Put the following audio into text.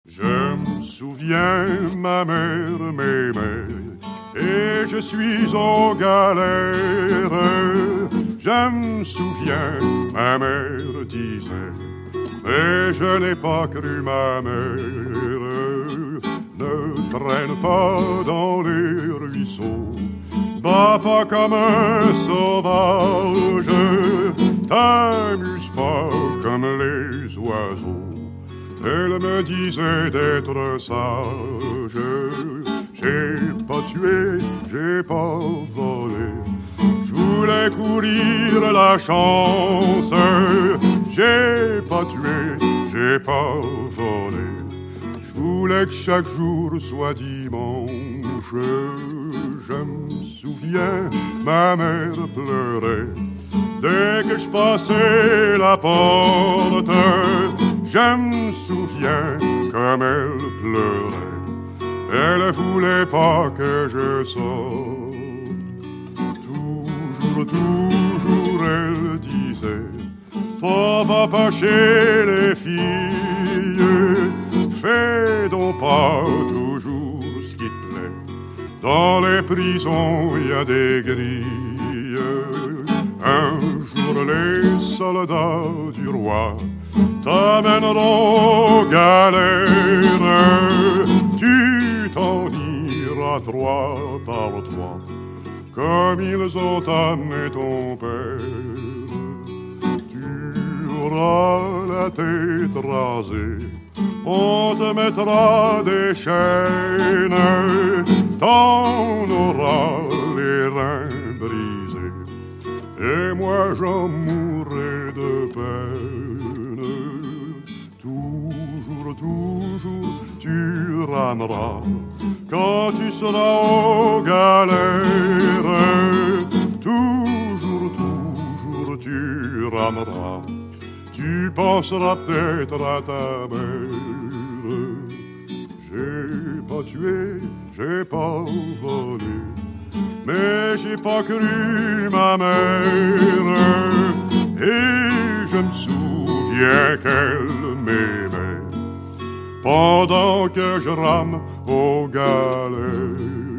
Je me souviens, ma mère m'aimait, et je suis aux galères. Je me souviens, ma mère disait, mais je n'ai pas cru ma mère. Ne traîne pas dans les ruisseaux, bats pas comme un sauvage, t'amuse pas comme les oiseaux. Elle me disait d'être sage. J'ai pas tué, j'ai pas volé, je voulais courir la chance. J'ai pas tué, j'ai pas volé, je voulais que chaque jour soit dimanche. Je me souviens, ma mère pleurait dès que je passais la porte. Je me souviens comme elle pleurait, elle voulait pas que je sorte. Toujours, toujours elle disait, t'en vas pas chez les filles, fais donc pas toujours ce qui te plaît. Dans les prisons y a des grilles. Un jour les soldats du roi t'amèneront aux galères. Tu t'en iras 3 par 3, comme ils ont amené ton père. Tu auras la tête rasée, on te mettra des chaînes, t'en auras les reins brisés, et moi j'en mourrai de peine. Toujours, toujours tu rameras quand tu seras aux galères. Toujours, toujours tu rameras, tu penseras peut-être à ta mère. J'ai pas tué, j'ai pas volé, mais j'ai pas cru ma mère. Et je me souviens qu'elle m'aimait pendant que je rame aux galères.